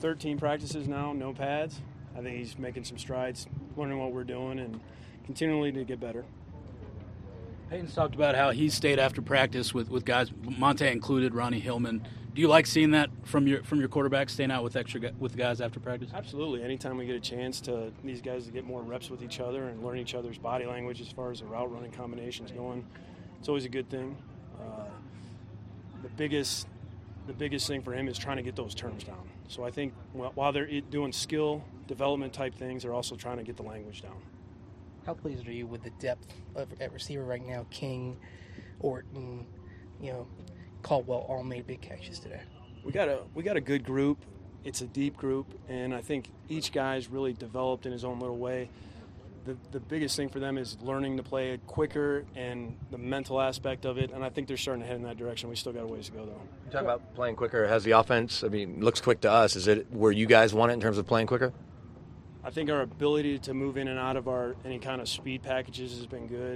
13 practices now, no pads. I think he's making some strides, learning what we're doing, and continually to get better. Peyton's talked about how he stayed after practice with guys, Monte included, Ronnie Hillman. Do you like seeing that from your quarterback, staying out with guys after practice? Absolutely. Anytime we get a chance to these guys to get more reps with each other and learn each other's body language as far as the route running combinations going, it's always a good thing. The biggest thing for him is trying to get those terms down. So I think while they're doing skill development type things, they're also trying to get the language down. How pleased are you with the depth at receiver right now? King, Orton, Caldwell all made big catches today. We got a good group. It's a deep group, and I think each guy's really developed in his own little way. The biggest thing for them is learning to play it quicker and the mental aspect of it, and I think they're starting to head in that direction. We still got a ways to go, though. You talk about playing quicker. Has the offense, looks quick to us. Is it where you guys want it in terms of playing quicker? I think our ability to move in and out of any kind of speed packages has been good.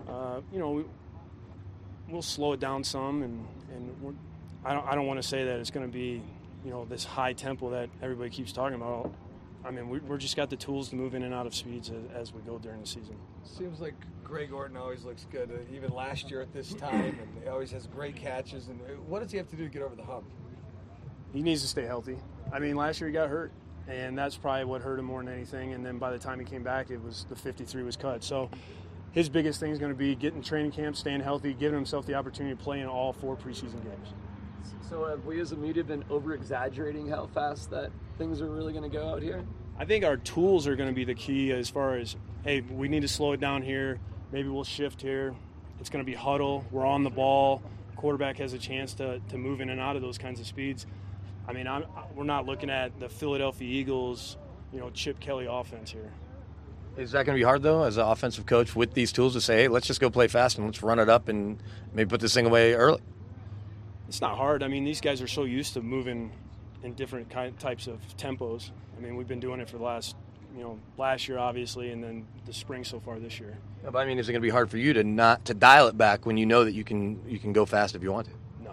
We'll slow it down some, and I don't want to say that it's going to be, this high tempo that everybody keeps talking about. I mean, we're just got the tools to move in and out of speeds as we go during the season. Seems like Greg Orton always looks good, even last year at this time, and he always has great catches. And what does he have to do to get over the hump? He needs to stay healthy. I mean, last year he got hurt, and that's probably what hurt him more than anything. And then by the time he came back, the 53 was cut. So his biggest thing is going to be getting training camp, staying healthy, giving himself the opportunity to play in all 4 preseason games. So have we as a media been over-exaggerating how fast that things are really going to go out here? I think our tools are going to be the key as far as, hey, we need to slow it down here. Maybe we'll shift here. It's going to be huddle. We're on the ball. Quarterback has a chance to move in and out of those kinds of speeds. I mean, we're not looking at the Philadelphia Eagles, Chip Kelly offense here. Is that going to be hard, though, as an offensive coach with these tools to say, hey, let's just go play fast and let's run it up and maybe put this thing away early? It's not hard. I mean, these guys are so used to moving in different types of tempos. I mean, we've been doing it for the last year, obviously, and then the spring so far this year. Yeah, but is it going to be hard for you to not to dial it back when you know that you can go fast if you want to? No.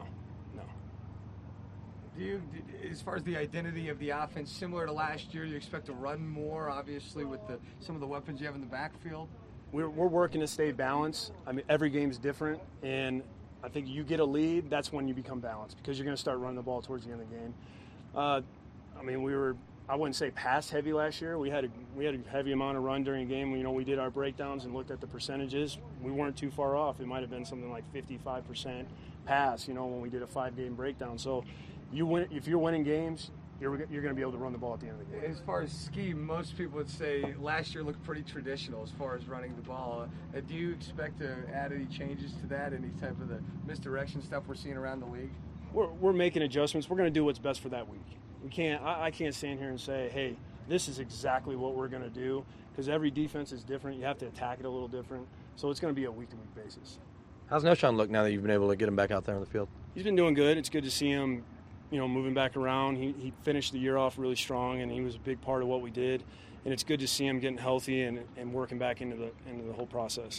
Do you, as far as the identity of the offense, similar to last year, you expect to run more, obviously, with some of the weapons you have in the backfield? We're working to stay balanced. I mean, every game's different, and I think you get a lead, that's when you become balanced because you're going to start running the ball towards the end of the game. I wouldn't say pass heavy last year. We had a heavy amount of run during the game. We did our breakdowns and looked at the percentages. We weren't too far off. It might have been something like 55% pass, when we did a 5-game breakdown. So if you're winning games, you're going to be able to run the ball at the end of the game. As far as scheme, most people would say last year looked pretty traditional as far as running the ball. Do you expect to add any changes to that, any type of the misdirection stuff we're seeing around the league? We're making adjustments. We're going to do what's best for that week. I can't stand here and say, hey, this is exactly what we're going to do, because every defense is different. You have to attack it a little different. So it's going to be a week-to-week basis. How's Noshawn look now that you've been able to get him back out there on the field? He's been doing good. It's good to see him, moving back around. He finished the year off really strong, and he was a big part of what we did. And it's good to see him getting healthy and working back into the whole process.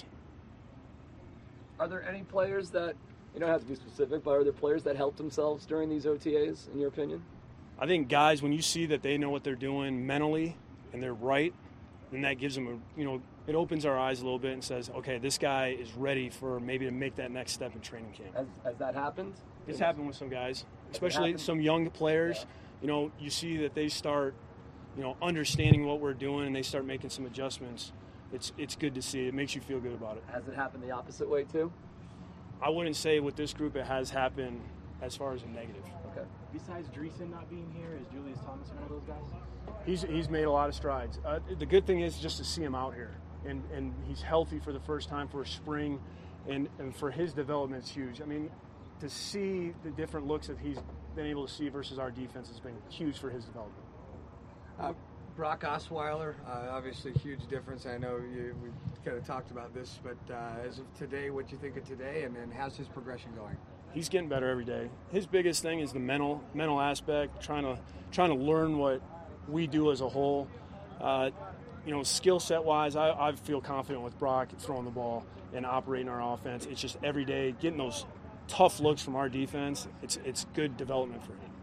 Are there any players that, you don't have to be specific, but are there players that helped themselves during these OTAs, in your opinion? I think guys, when you see that they know what they're doing mentally and they're right, then that gives them it opens our eyes a little bit and says, okay, this guy is ready for maybe to make that next step in training camp. Has that happened? It's happened with some guys, especially some young players. Yeah. You see that they start, understanding what we're doing and they start making some adjustments. It's good to see. It makes you feel good about it. Has it happened the opposite way too? I wouldn't say with this group it has happened as far as a negative. Okay. Besides Dreesen not being here, is Julius Thomas one of those guys? He's made a lot of strides. The good thing is just to see him out here, and he's healthy for the first time for a spring, and for his development it's huge. I mean, to see the different looks that he's been able to see versus our defense has been huge for his development. Brock Osweiler, obviously huge difference. I know we kind of talked about this, but as of today, what do you think of today, and then how's his progression going? He's getting better every day. His biggest thing is the mental aspect, trying to learn what we do as a whole. Skill set wise, I feel confident with Brock throwing the ball and operating our offense. It's just every day getting those tough looks from our defense. It's good development for him.